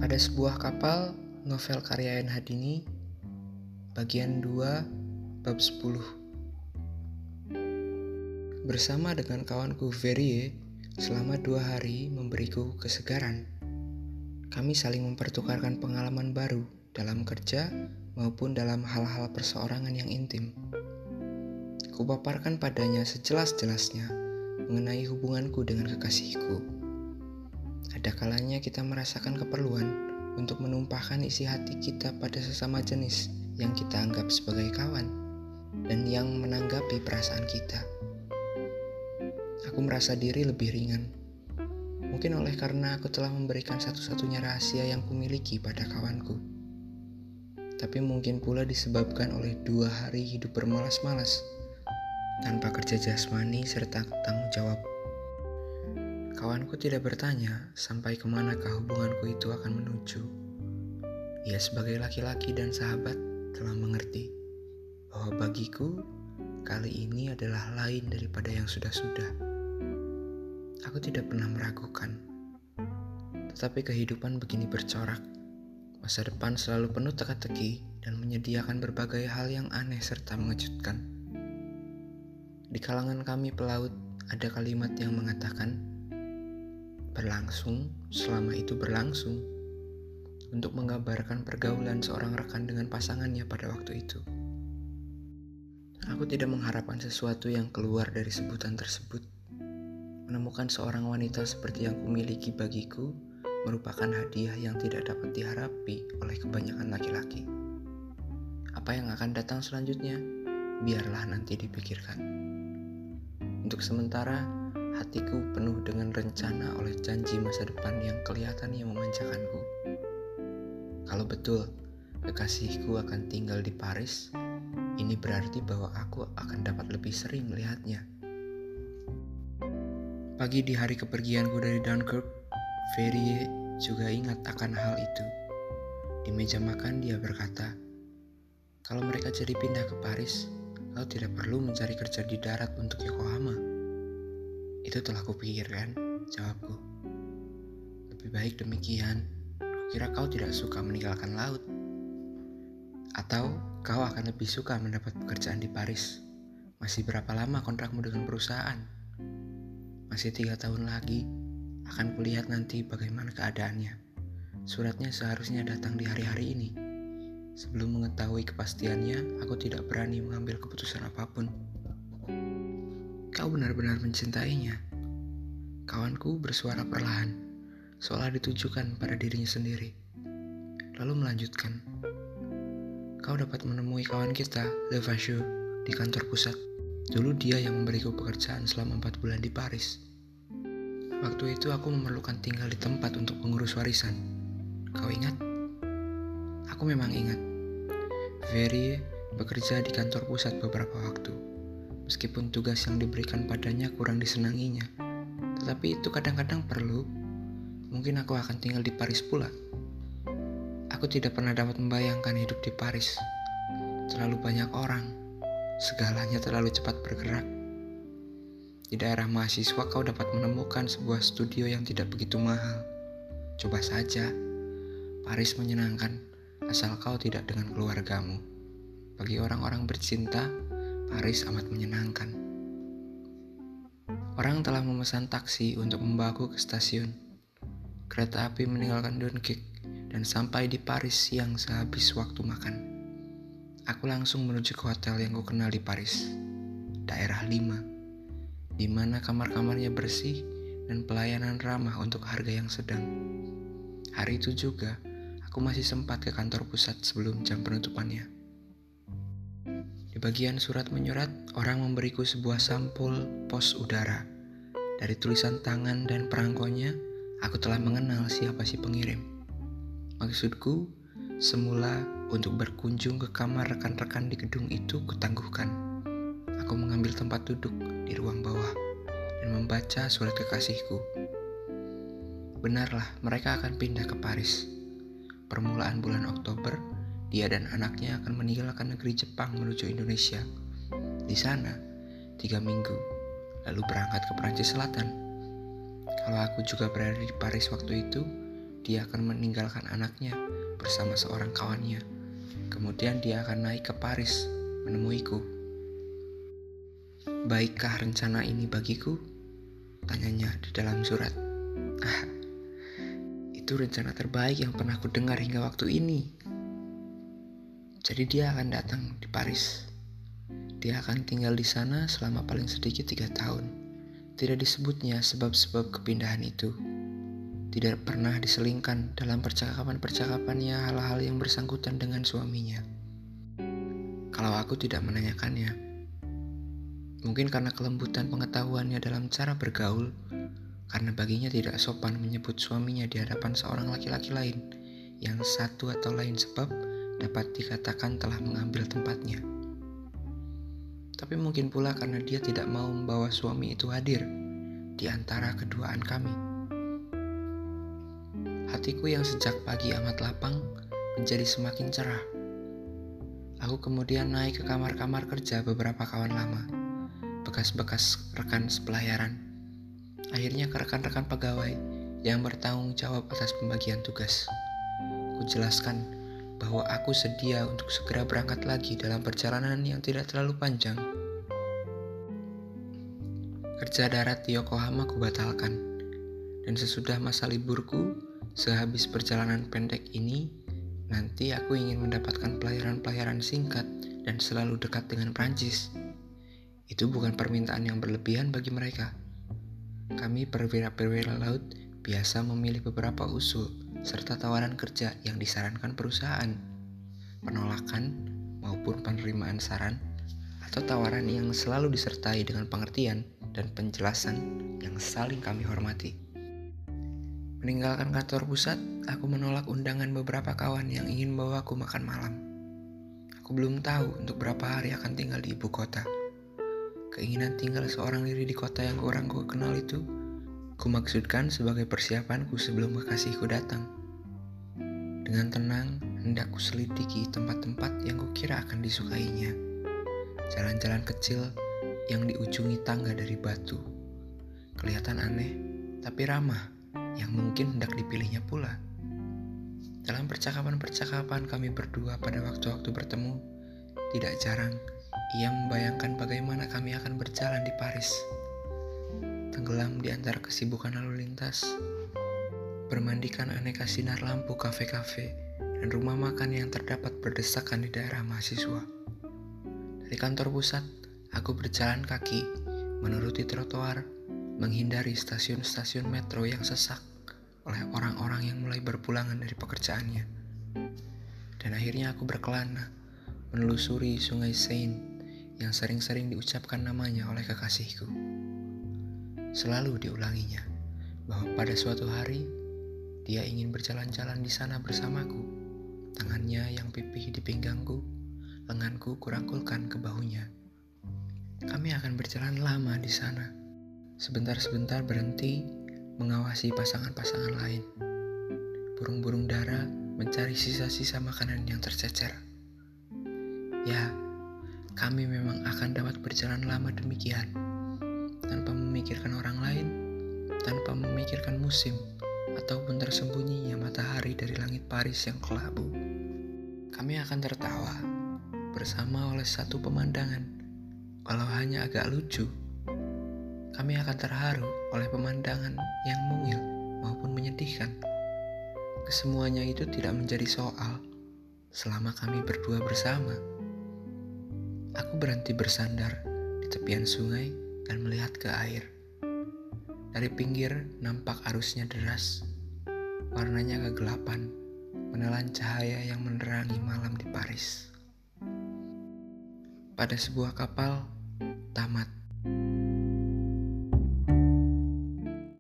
Pada sebuah kapal, novel karya N. Hadini, bagian 2, bab 10. Bersama dengan kawanku Verie, selama 2 hari memberiku kesegaran. Kami saling mempertukarkan pengalaman baru dalam kerja maupun dalam hal-hal perseorangan yang intim. Kupaparkan padanya sejelas-jelasnya mengenai hubunganku dengan kekasihku. Ada kalanya kita merasakan keperluan untuk menumpahkan isi hati kita pada sesama jenis yang kita anggap sebagai kawan dan yang menanggapi perasaan kita. Aku merasa diri lebih ringan. Mungkin oleh karena aku telah memberikan satu-satunya rahasia yang kumiliki pada kawanku. Tapi mungkin pula disebabkan oleh 2 hari hidup bermalas-malas tanpa kerja jasmani serta tanggung jawab. Kawanku tidak bertanya sampai kemanakah hubunganku itu akan menuju. Ia sebagai laki-laki dan sahabat telah mengerti bahwa bagiku kali ini adalah lain daripada yang sudah-sudah. Aku tidak pernah meragukan. Tetapi kehidupan begini bercorak. Masa depan selalu penuh teka-teki dan menyediakan berbagai hal yang aneh serta mengejutkan. Di kalangan kami pelaut ada kalimat yang mengatakan, berlangsung selama itu berlangsung, untuk menggambarkan pergaulan seorang rekan dengan pasangannya pada waktu itu. Aku tidak mengharapkan sesuatu yang keluar dari sebutan tersebut. Menemukan seorang wanita seperti yang kumiliki bagiku merupakan hadiah yang tidak dapat diharapi oleh kebanyakan laki-laki. Apa yang akan datang selanjutnya, biarlah nanti dipikirkan. Untuk sementara, hatiku penuh dengan rencana oleh janji masa depan yang kelihatannya memanjakanku. Kalau betul kekasihku akan tinggal di Paris, ini berarti bahwa aku akan dapat lebih sering melihatnya. Pagi di hari kepergianku dari Dunkirk, Verie juga ingat akan hal itu. Di meja makan dia berkata, kalau mereka jadi pindah ke Paris, kau tidak perlu mencari kerja di darat untuk Yokohama. Itu telah kupikirkan, jawabku. Lebih baik demikian, kukira kau tidak suka meninggalkan laut. Atau kau akan lebih suka mendapat pekerjaan di Paris. Masih berapa lama kontrakmu dengan perusahaan? Masih 3 tahun lagi, akan kulihat nanti bagaimana keadaannya. Suratnya seharusnya datang di hari-hari ini. Sebelum mengetahui kepastiannya, aku tidak berani mengambil keputusan apapun. Kau benar-benar mencintainya. Kawanku bersuara perlahan, seolah ditujukan pada dirinya sendiri. Lalu melanjutkan, kau dapat menemui kawan kita, Levasseur, di kantor pusat. Dulu dia yang memberiku pekerjaan selama 4 bulan di Paris. Waktu itu aku memerlukan tinggal di tempat untuk mengurus warisan. Kau ingat? Aku memang ingat. Verie bekerja di kantor pusat beberapa waktu. Meskipun tugas yang diberikan padanya kurang disenanginya, tetapi itu kadang-kadang perlu. Mungkin aku akan tinggal di Paris pula. Aku tidak pernah dapat membayangkan hidup di Paris. Terlalu banyak orang, segalanya terlalu cepat bergerak. Di daerah mahasiswa kau dapat menemukan sebuah studio yang tidak begitu mahal. Coba saja, Paris menyenangkan asal kau tidak dengan keluargamu. Bagi orang-orang bercinta, Paris amat menyenangkan. Orang telah memesan taksi untuk membawaku ke stasiun. Kereta api meninggalkan Dunkirk dan sampai di Paris siang sehabis waktu makan. Aku langsung menuju ke hotel yang kukenal di Paris, daerah 5, di mana kamar-kamarnya bersih dan pelayanan ramah untuk harga yang sedang. Hari itu juga, aku masih sempat ke kantor pusat sebelum jam penutupannya. Di bagian surat menyurat, orang memberiku sebuah sampul pos udara. Dari tulisan tangan dan perangkonya, aku telah mengenal siapa si pengirim. Maksudku, semula untuk berkunjung ke kamar rekan-rekan di gedung itu kutangguhkan. Aku mengambil tempat duduk di ruang bawah dan membaca surat kekasihku. Benarlah, mereka akan pindah ke Paris. Permulaan bulan Oktober, dia dan anaknya akan meninggalkan negeri Jepang menuju Indonesia. Di sana, 3 minggu, lalu berangkat ke Prancis Selatan. Kalau aku juga berada di Paris waktu itu, dia akan meninggalkan anaknya bersama seorang kawannya. Kemudian dia akan naik ke Paris menemuiku. "Baikkah rencana ini bagiku?" tanyanya di dalam surat. Ah, itu rencana terbaik yang pernah ku dengar hingga waktu ini. Jadi dia akan datang di Paris. Dia akan tinggal di sana selama paling sedikit 3 tahun. Tidak disebutnya sebab-sebab kepindahan itu. Tidak pernah diselingkan dalam percakapan-percakapannya hal-hal yang bersangkutan dengan suaminya. Kalau aku tidak menanyakannya, mungkin karena kelembutan pengetahuannya dalam cara bergaul, karena baginya tidak sopan menyebut suaminya di hadapan seorang laki-laki lain yang satu atau lain sebab dapat dikatakan telah mengambil tempatnya. Tapi mungkin pula karena dia tidak mau membawa suami itu hadir di antara keduaan kami. Hatiku yang sejak pagi amat lapang menjadi semakin cerah. Aku kemudian naik ke kamar-kamar kerja beberapa kawan lama, bekas-bekas rekan sepelayaran. Akhirnya ke rekan-rekan pegawai yang bertanggung jawab atas pembagian tugas. Ku jelaskan bahwa aku sedia untuk segera berangkat lagi dalam perjalanan yang tidak terlalu panjang. Kerja darat di Yokohama ku batalkan, dan sesudah masa liburku, sehabis perjalanan pendek ini, nanti aku ingin mendapatkan pelayaran-pelayaran singkat dan selalu dekat dengan Prancis. Itu bukan permintaan yang berlebihan bagi mereka. Kami perwira-perwira laut biasa memilih beberapa usul serta tawaran kerja yang disarankan perusahaan, penolakan maupun penerimaan saran, atau tawaran yang selalu disertai dengan pengertian dan penjelasan yang saling kami hormati. Meninggalkan kantor pusat, aku menolak undangan beberapa kawan yang ingin membawaku makan malam. Aku belum tahu untuk berapa hari akan tinggal di ibu kota. Keinginan tinggal seorang diri di kota yang kurang ku kenal itu, ku maksudkan sebagai persiapanku sebelum kekasihku datang. Dengan tenang, hendak ku selidiki tempat-tempat yang kukira akan disukainya. Jalan-jalan kecil yang diujungi tangga dari batu. Kelihatan aneh, tapi ramah, yang mungkin hendak dipilihnya pula. Dalam percakapan-percakapan kami berdua pada waktu-waktu bertemu, tidak jarang ia membayangkan bagaimana kami akan berjalan di Paris, tenggelam di antara kesibukan lalu lintas, bermandikan aneka sinar lampu kafe-kafe dan rumah makan yang terdapat berdesakan di daerah mahasiswa. Dari kantor pusat, aku berjalan kaki, menuruti trotoar, menghindari stasiun-stasiun metro yang sesak oleh orang-orang yang mulai berpulangan dari pekerjaannya. Dan akhirnya aku berkelana, menelusuri sungai Seine yang sering-sering diucapkan namanya oleh kekasihku. Selalu diulanginya, bahwa pada suatu hari, dia ingin berjalan-jalan di sana bersamaku. Tangannya yang pipih di pinggangku, lenganku kurangkulkan ke bahunya. Kami akan berjalan lama di sana. Sebentar-sebentar berhenti mengawasi pasangan-pasangan lain. Burung-burung dara mencari sisa-sisa makanan yang tercecer. Ya, kami memang akan dapat berjalan lama demikian, tanpa memikirkan orang lain, tanpa memikirkan musim, ataupun tersembunyinya matahari dari langit Paris yang kelabu. Kami akan tertawa bersama oleh satu pemandangan, walau hanya agak lucu. Kami akan terharu oleh pemandangan yang mungil maupun menyedihkan. Kesemuanya itu tidak menjadi soal selama kami berdua bersama. Aku berhenti bersandar di tepian sungai dan melihat ke air. Dari pinggir nampak arusnya deras, warnanya kegelapan, menelan cahaya yang menerangi malam di Paris. Pada sebuah kapal, tamat.